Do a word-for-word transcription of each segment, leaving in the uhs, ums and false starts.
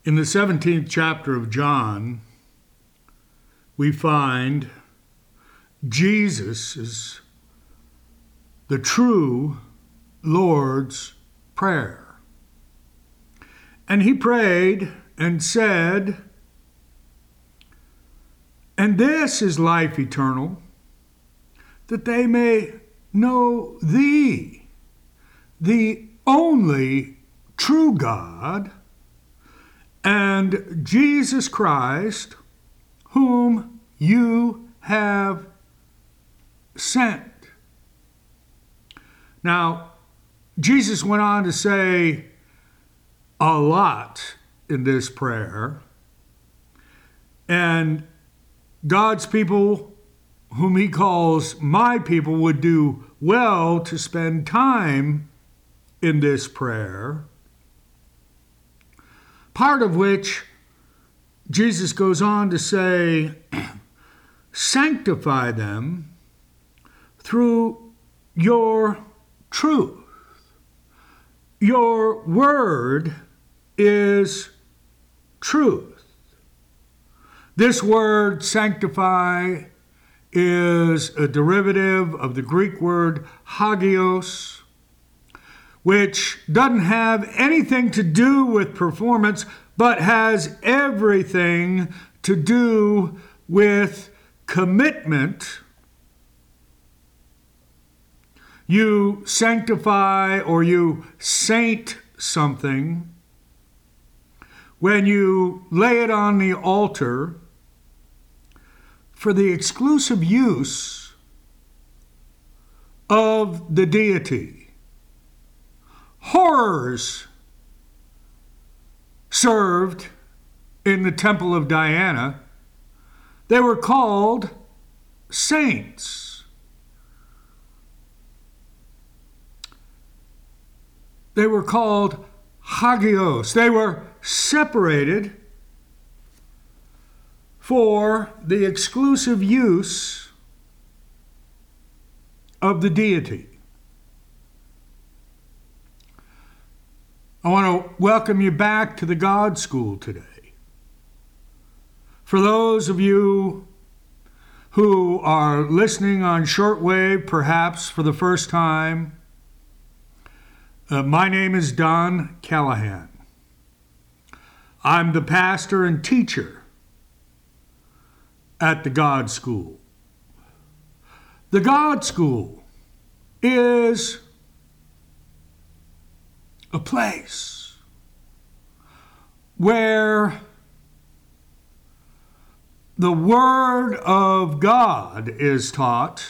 In the seventeenth chapter of John, we find Jesus is the true Lord's Prayer. And he prayed and said, "And this is life eternal, that they may know thee, the only true God, and Jesus Christ, whom you have sent." Now, Jesus went on to say a lot in this prayer, and God's people, whom he calls my people, would do well to spend time in this prayer, part of which Jesus goes on to say, "Sanctify them through your truth. Your word is truth." This word, sanctify, is a derivative of the Greek word hagios, which doesn't have anything to do with performance, but has everything to do with commitment. You sanctify or you saint something when you lay it on the altar for the exclusive use of the deity. Horrors served in the temple of Diana. They were called saints. They were called hagios. They were separated for the exclusive use of the deity. I want to welcome you back to the God School today. For those of you who are listening on shortwave, perhaps for the first time, uh, my name is Don Callahan. I'm the pastor and teacher at the God School. The God School is a place where the Word of God is taught,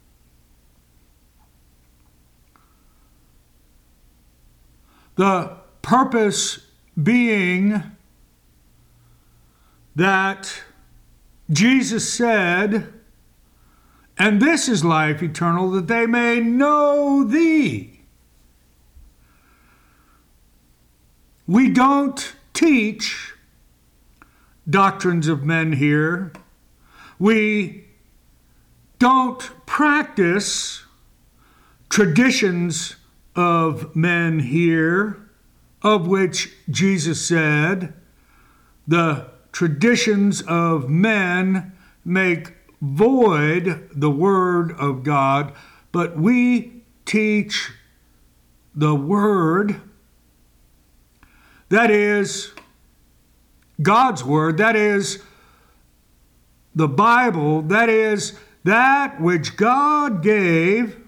the purpose being that Jesus said, "And this is life eternal, that they may know thee." We don't teach doctrines of men here. We don't practice traditions of men here, of which Jesus said, "The traditions of men make void the word of God," but we teach the word. That is God's word, that is the Bible, that is that which God gave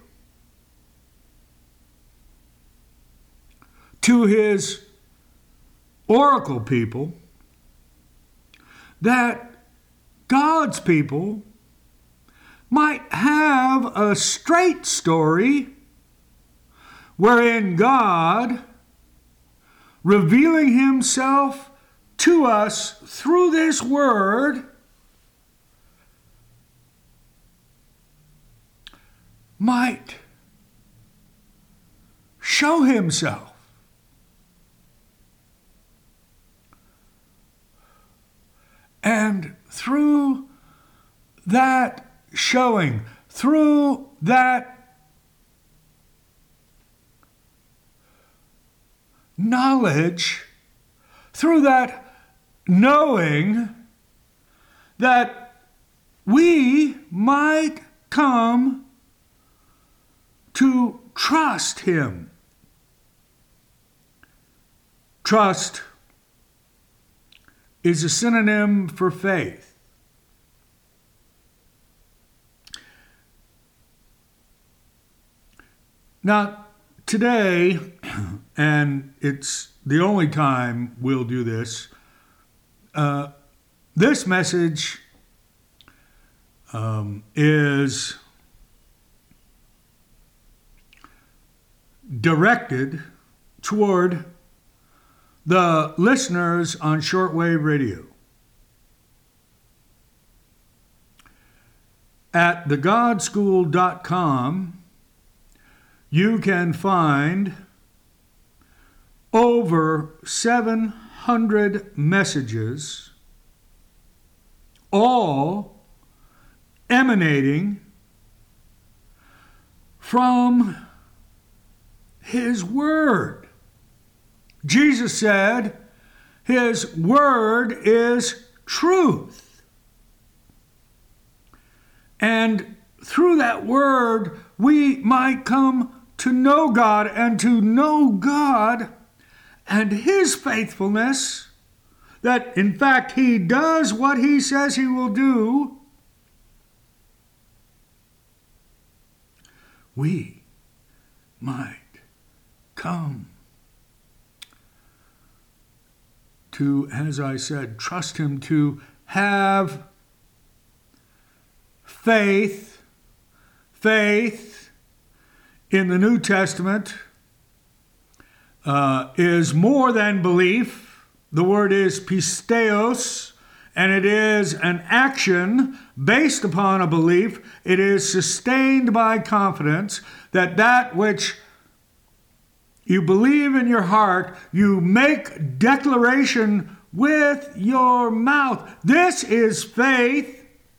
to his oracle people, that God's people might have a straight story wherein God, revealing himself to us through this word, might show himself. And through that showing, through that knowledge, through that knowing that we might come to trust him. Trust is a synonym for faith. Now, today, and it's the only time we'll do this, uh, this message um, is directed toward the listeners on shortwave radio. At the god school dot com, you can find over seven hundred messages, all emanating from his word. Jesus said his word is truth. And through that word, we might come to know God, and to know God and his faithfulness, that in fact he does what he says he will do. We might come to, as I said, trust him, to have faith. Faith in the New Testament uh, is more than belief. The word is pisteos, and it is an action based upon a belief. It is sustained by confidence that that which you believe in your heart, you make declaration with your mouth. This is faith.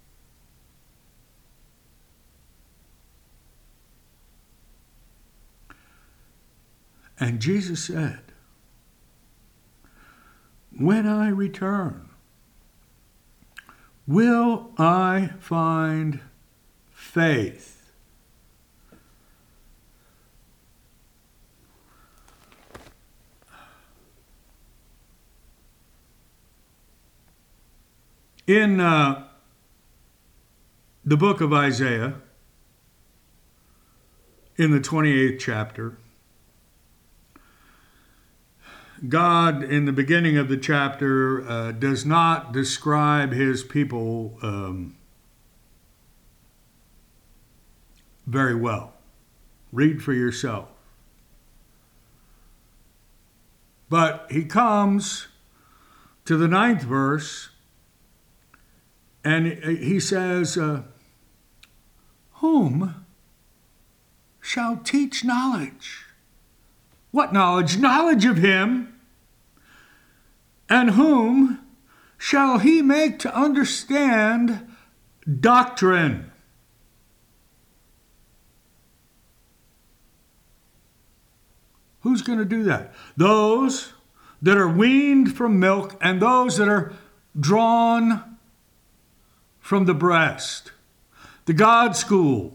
And Jesus said, when I return, will I find faith? In uh, the book of Isaiah, in the twenty-eighth chapter, God, in the beginning of the chapter, uh, does not describe his people um, very well. Read for yourself. But he comes to the ninth verse, and he says, uh, whom shall teach knowledge? What knowledge? Knowledge of him. And whom shall he make to understand doctrine? Who's going to do that? Those that are weaned from milk and those that are drawn from the breast. The God School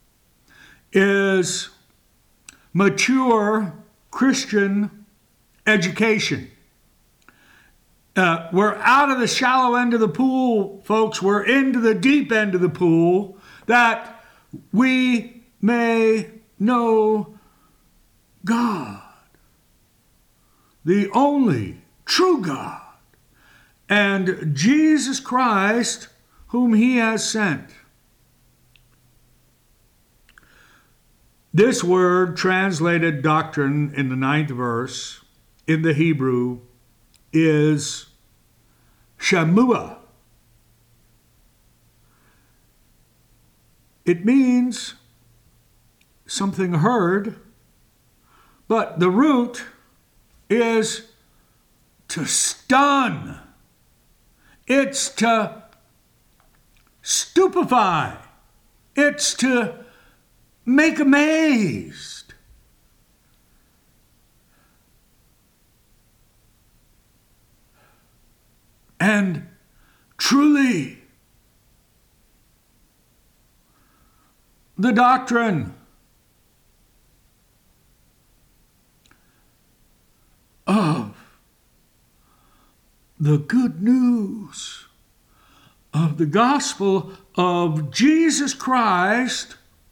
is mature Christian education. Uh, we're out of the shallow end of the pool, folks. We're into the deep end of the pool, that we may know God, the only true God, and Jesus Christ, whom he has sent. This word, translated doctrine in the ninth verse, in the Hebrew, is shamua. It means something heard, but the root is to stun. It's to stupefy. It's to make amazed. And truly, the doctrine of the good news of the gospel of Jesus Christ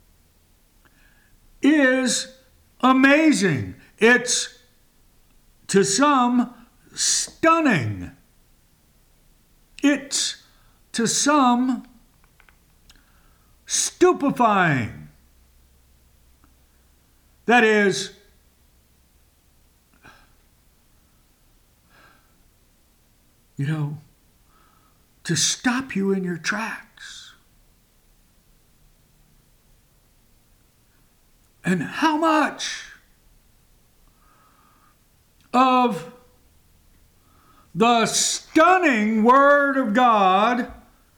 is amazing. It's, to some, stunning. It's, to some, stupefying. That is, you know, to stop you in your tracks. And how much of the stunning Word of God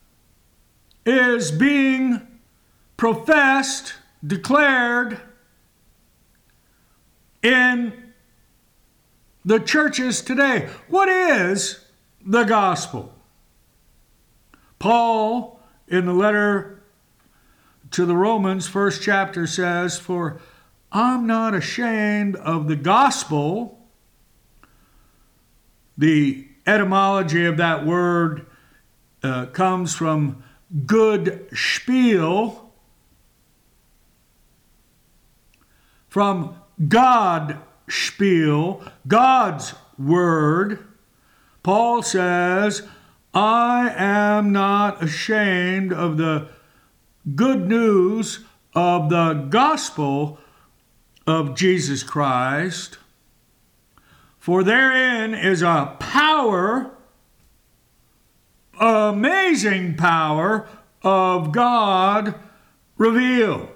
is being professed, declared in the churches today. What is the gospel? Paul, in the letter to the Romans, first chapter, says, "For I'm not ashamed of the gospel." The etymology of that word uh, comes from good spiel, from God spiel, God's word. Paul says, I am not ashamed of the good news of the gospel of Jesus Christ, for therein is a power, amazing power of God revealed.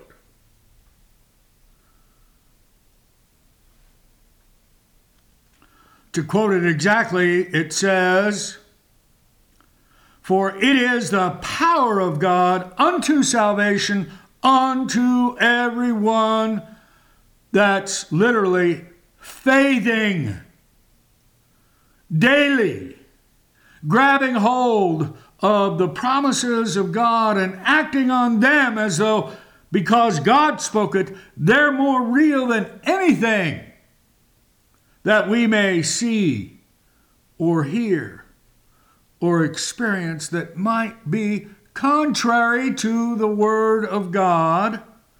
To quote it exactly, it says, "For it is the power of God unto salvation unto everyone," that's literally faithing daily, grabbing hold of the promises of God and acting on them as though, because God spoke it, they're more real than anything that we may see or hear or experience that might be contrary to the Word of God.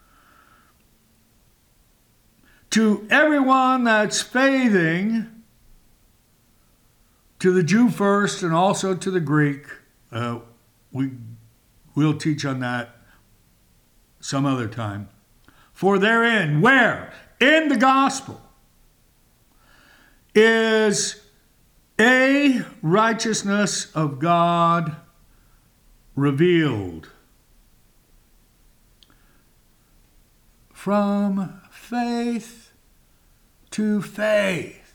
To everyone that's faithing, to the Jew first and also to the Greek, uh, we, we'll teach on that some other time. For therein, where? In the gospel, is a righteousness of God revealed from faith to faith,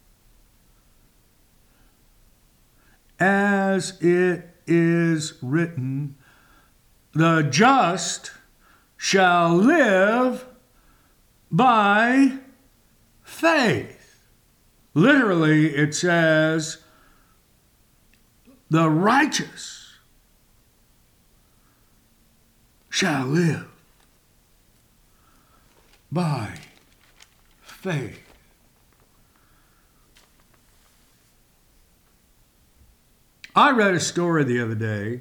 as it is written, the just shall live by faith. Literally, it says, the righteous shall live by faith. I read a story the other day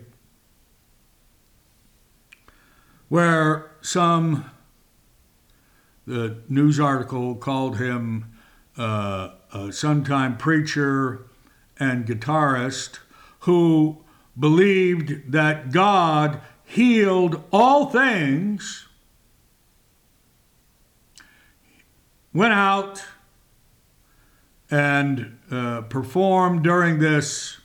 where some, the news article called him uh, a sometime preacher and guitarist who believed that God healed all things, went out and uh, performed during this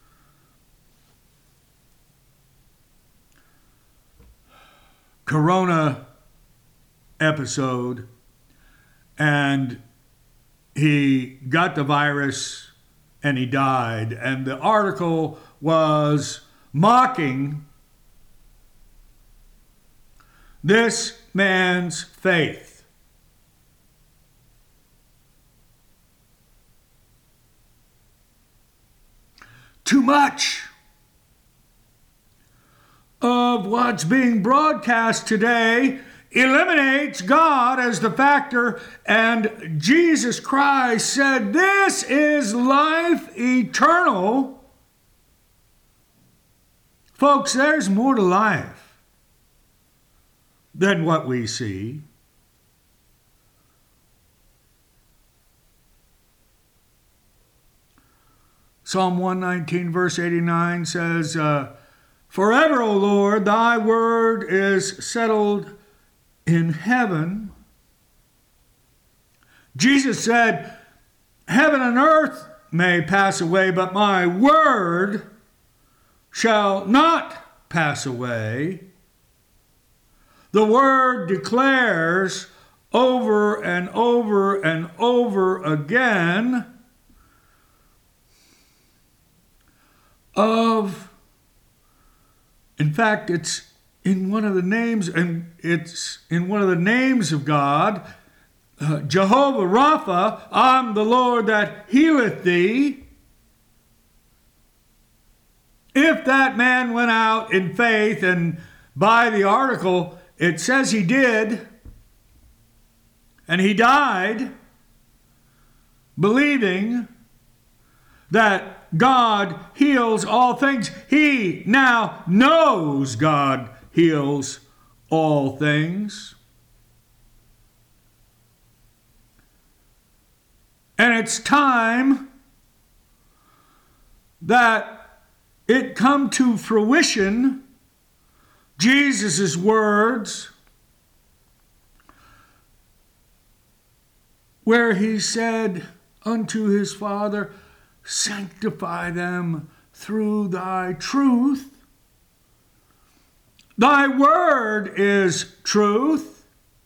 Corona episode, and he got the virus and he died. And the article was mocking this man's faith. too much of what's being broadcast today eliminates God as the factor, and Jesus Christ said, "This is life eternal." Folks, there's more to life than what we see. Psalm one nineteen, verse eighty-nine says, uh, "Forever, O Lord, thy word is settled in heaven." Jesus said, "Heaven and earth may pass away, but my word shall not pass away." The word declares over and over and over again of, in fact, it's in one of the names, and it's in one of the names of God, uh, Jehovah Rapha, "I'm the Lord that healeth thee." If that man went out in faith, and by the article, it says he did, and he died believing that God heals all things, he now knows God heals all things. And it's time that it come to fruition, Jesus' words, where he said unto his Father, "Sanctify them through thy truth. Thy word is truth."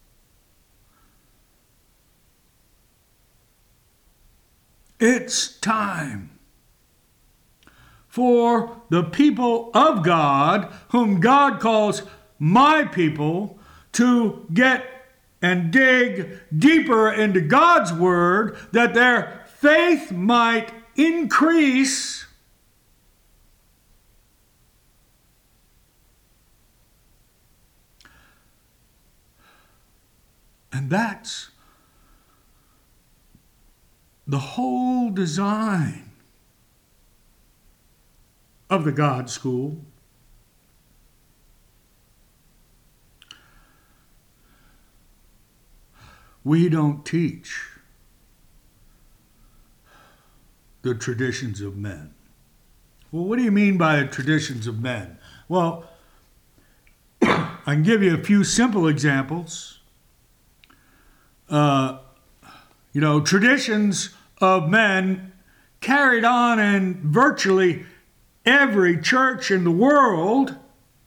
It's time for the people of God, whom God calls my people, to get and dig deeper into God's word, that their faith might increase, and that's the whole design of the God School. We don't teach the traditions of men. Well, what do you mean by the traditions of men? Well, I can give you a few simple examples. Uh, you know, traditions of men carried on in virtually every church in the world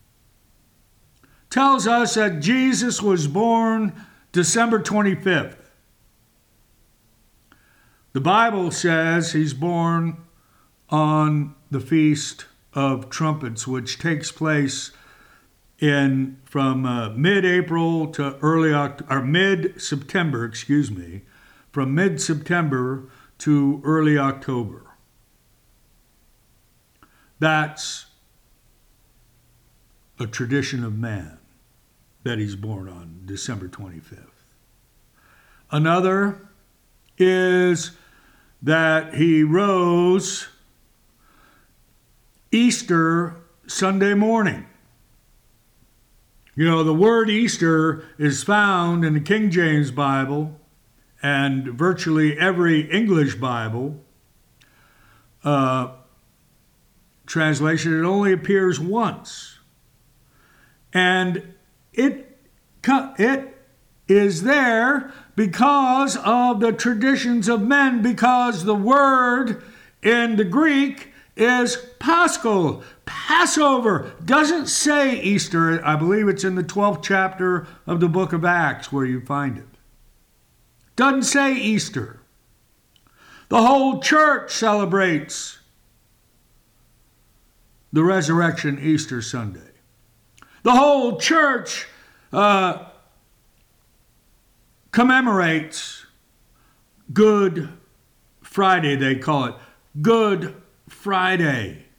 tells us that Jesus was born December twenty-fifth. The Bible says he's born on the Feast of Trumpets, which takes place in from uh, mid-April to early October, or mid-September, excuse me, from mid-September to early October. That's a tradition of man, that he's born on December twenty-fifth. Another is that he rose Easter Sunday morning. You know, the word Easter is found in the King James Bible and virtually every English Bible uh, translation. It only appears once. And it, it is there because of the traditions of men, because the word in the Greek is Paschal, Passover. Doesn't say Easter. I believe it's in the twelfth chapter of the book of Acts where you find it. Doesn't say Easter. The whole church celebrates the resurrection Easter Sunday. The whole church uh, commemorates Good Friday, they call it. Good Friday.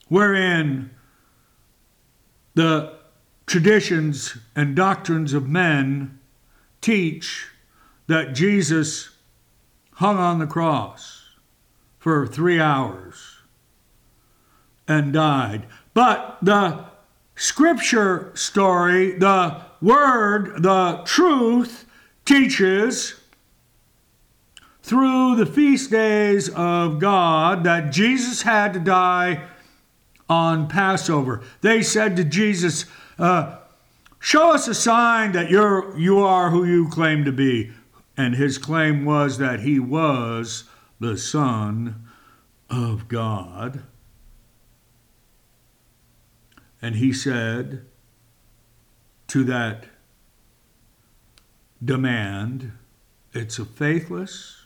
wherein the traditions and doctrines of men teach that Jesus hung on the cross for three hours and died. But the scripture story, the word, the truth teaches through the feast days of God that Jesus had to die on Passover. They said to Jesus, uh, show us a sign that you're, you are who you claim to be. And his claim was that he was the Son of God. And he said to that demand, it's a faithless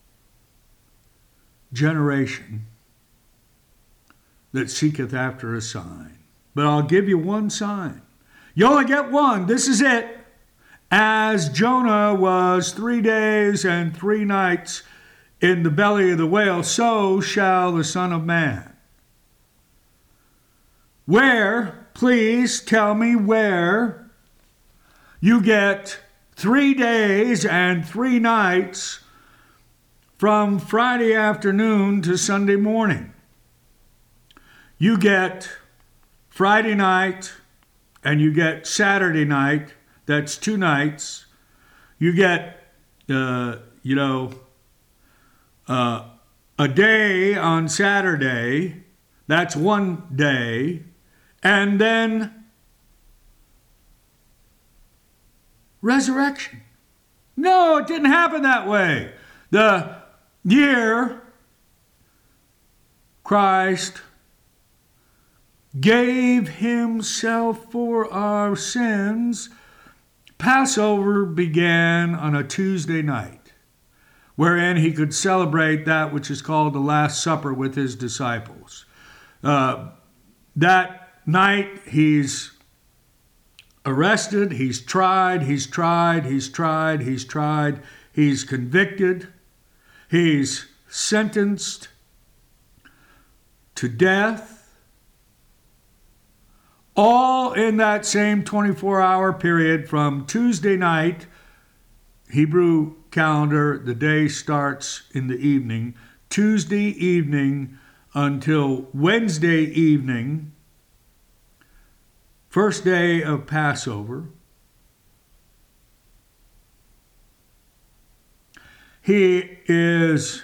generation that seeketh after a sign. But I'll give you one sign. You only get one. This is it. As Jonah was three days and three nights in the belly of the whale, so shall the Son of Man. Where, please tell me where you get three days and three nights from Friday afternoon to Sunday morning. You get Friday night and you get Saturday night. That's two nights. You get, uh, you know, uh, a day on Saturday. That's one day. And then resurrection. No, it didn't happen that way. The year Christ gave himself for our sins, Passover began on a Tuesday night, wherein he could celebrate that which is called the Last Supper with his disciples. Uh, that night he's arrested, he's tried, he's tried, he's tried, he's tried, he's convicted, he's sentenced to death, all in that same twenty-four hour period from Tuesday night, Hebrew calendar, the day starts in the evening, Tuesday evening until Wednesday evening, first day of Passover. He is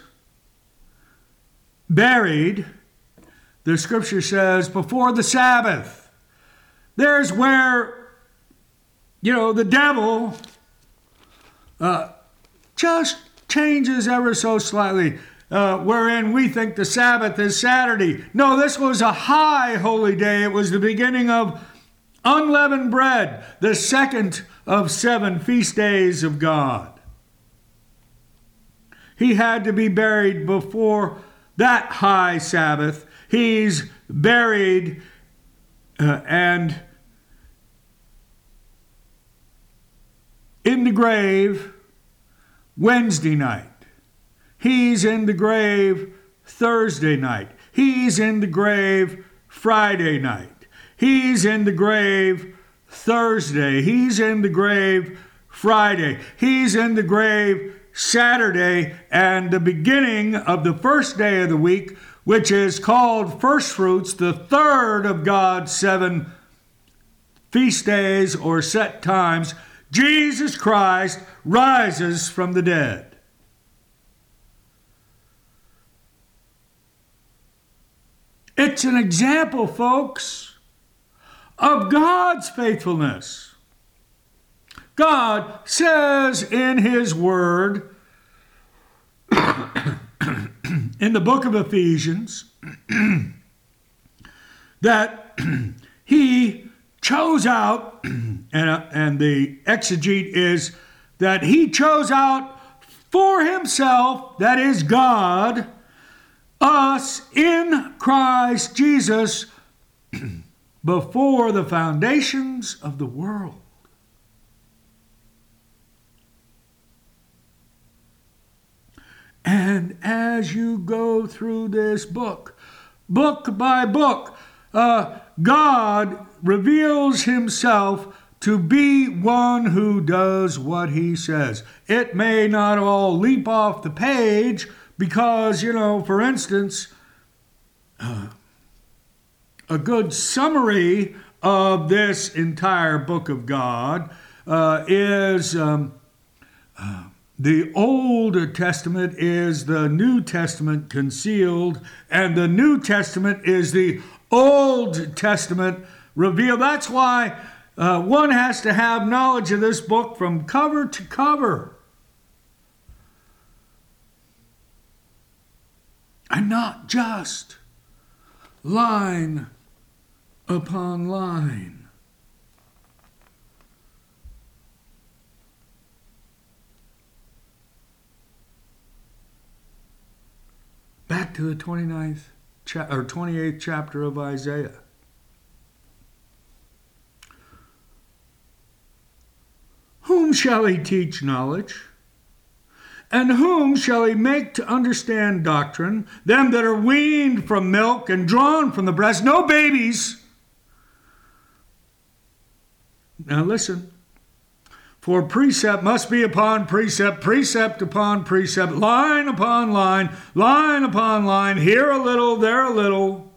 buried, the scripture says, before the Sabbath. There's where, you know, the devil uh, just changes ever so slightly, uh, wherein we think the Sabbath is Saturday. No, this was a high holy day. It was the beginning of unleavened bread, the second of seven feast days of God. He had to be buried before that high Sabbath. He's buried uh, and in the grave Wednesday night. He's in the grave Thursday night. He's in the grave Friday night. He's in the grave Thursday. He's in the grave Friday. He's in the grave Saturday, and the beginning of the first day of the week, which is called First Fruits, the third of God's seven feast days or set times, Jesus Christ rises from the dead. It's an example, folks, of God's faithfulness. God says in his word, in the book of Ephesians, that he chose out, and, and the exegete is that he chose out for himself, that is God, us in Christ Jesus before the foundations of the world. And as you go through this book, book by book, uh, God reveals himself to be one who does what he says. It may not all leap off the page because, you know, for instance, uh, a good summary of this entire book of God uh, is um, uh, the Old Testament is the New Testament concealed, and the New Testament is the Old Testament revealed. That's why uh, one has to have knowledge of this book from cover to cover, and not just line upon line. Back to the twenty-ninth cha- or twenty-eighth chapter of Isaiah. Whom shall he teach knowledge? And whom shall he make to understand doctrine? Them that are weaned from milk and drawn from the breast, no babies. Now listen. For precept must be upon precept, precept upon precept, line upon line, line upon line, here a little, there a little.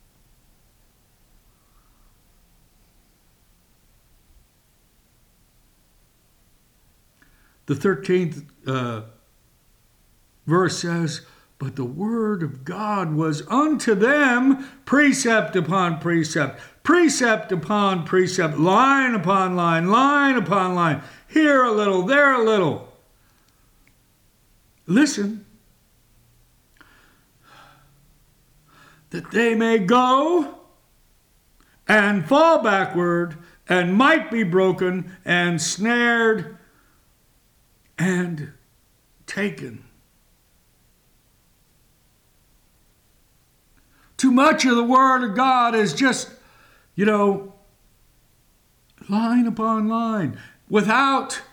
The thirteenth uh, verse says, but the word of God was unto them precept upon precept, precept upon precept, line upon line, line upon line, here a little, there a little. Listen, that they may go and fall backward and might be broken and snared and taken. Too much of the Word of God is just, you know, line upon line, without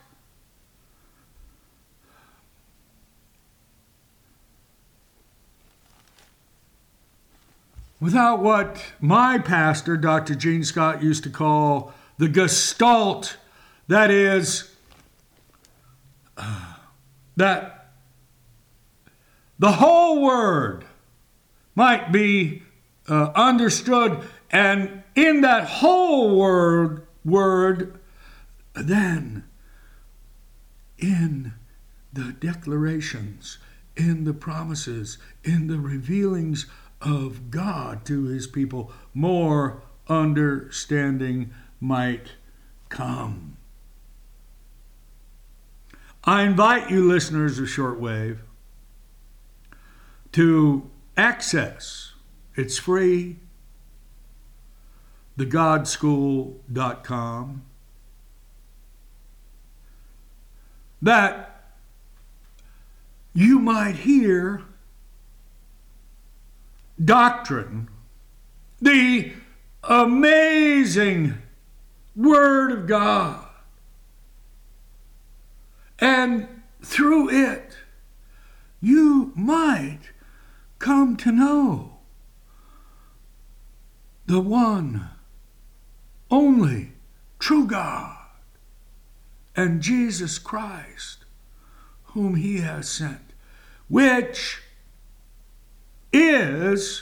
without what my pastor, Doctor Gene Scott, used to call the gestalt, that is, uh, that the whole Word might be uh, understood, and in that whole word, word, then in the declarations, in the promises, in the revealings of God to his people, more understanding might come. I invite you, listeners of Shortwave, to access, it's free, the god school dot com, that you might hear doctrine, the amazing Word of God, and through it you might come to know the one, only true God, and Jesus Christ, whom he has sent, which is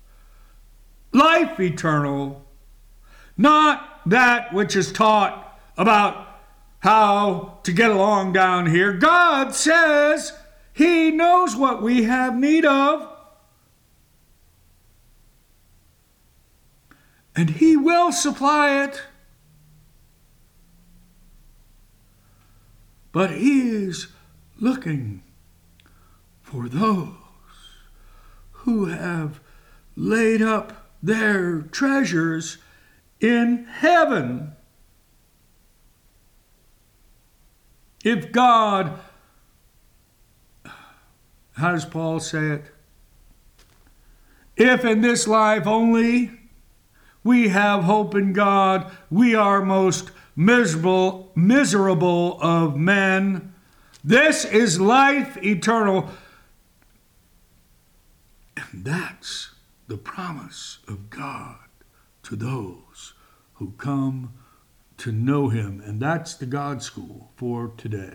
life eternal, not that which is taught about how to get along down here. God says he knows what we have need of, and he will supply it. But he is looking for those who have laid up their treasures in heaven. If God, how does Paul say it? If in this life only we have hope in God, we are most miserable, miserable of men. This is life eternal. And that's the promise of God to those who come to know him. And that's the God School for today.